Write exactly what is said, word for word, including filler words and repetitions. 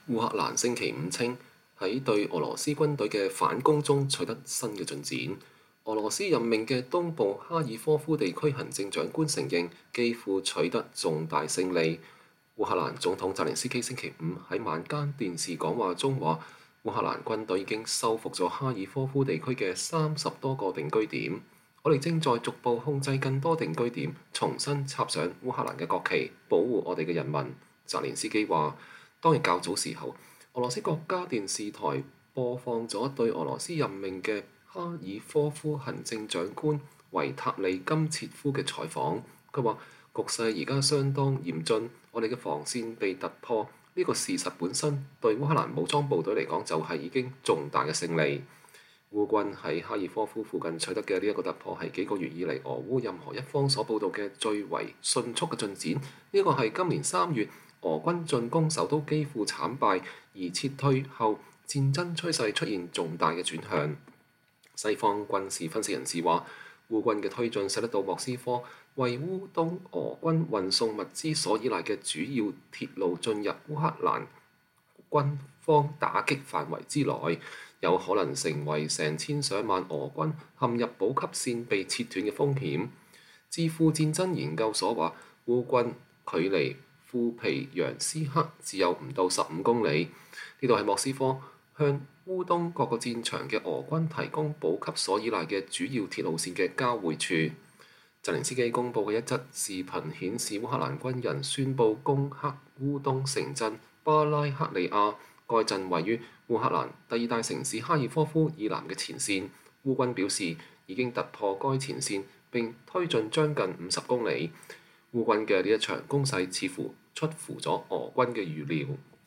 烏克蘭星期五稱喺對俄羅斯軍隊嘅反攻中取得新嘅進展。俄羅斯任命嘅東部哈爾科夫地區行政長官承認基輔取得重大勝利。烏克蘭總統澤連斯基星期五喺晚間電視講話中話，烏克蘭軍隊已經收復咗哈爾科夫地區嘅三十多個定居點。我哋正在逐步控制更多定居點，重新插上烏克蘭嘅國旗，保護我哋嘅人民。澤連斯基話，當日較早時候，俄羅斯國家電視台播放咗對俄羅斯任命嘅哈爾科夫行政長官維塔利金切夫嘅採訪。佢話局勢而家相當嚴峻，我哋嘅防線被突破，呢個事實本身對烏克蘭武裝部隊嚟講就係已經重大嘅勝利。烏軍喺哈爾科夫附近取得嘅呢一個突破係幾個月以嚟俄烏任何一方所報道嘅最為迅速嘅進展。呢個係今年三月俄軍進攻首都基輔慘敗而撤退後，戰爭趨勢出現重大嘅轉向。西方軍事分析人士話，烏軍嘅推進使得到莫斯科為烏東俄軍運送物資所依賴嘅主要鐵路進入烏克蘭軍方打擊範圍之內，有可能成為成千上萬俄軍陷入補給線被切斷嘅風險。智庫戰爭研究所話，烏軍距離庫皮揚斯克只有唔到十五公里，呢度係莫斯科向烏東各個戰場嘅俄軍提供補給所依賴嘅主要鐵路線嘅交匯處。澤連斯基公佈嘅一則視頻顯示，烏克蘭軍人宣佈攻克烏東城鎮巴拉克利亞，該鎮位於烏克蘭第二大城市哈爾科夫以南嘅前線。烏軍表示已經突破該前線並推進將近五十公里。烏軍嘅呢一場攻勢似乎出乎咗俄軍嘅預料。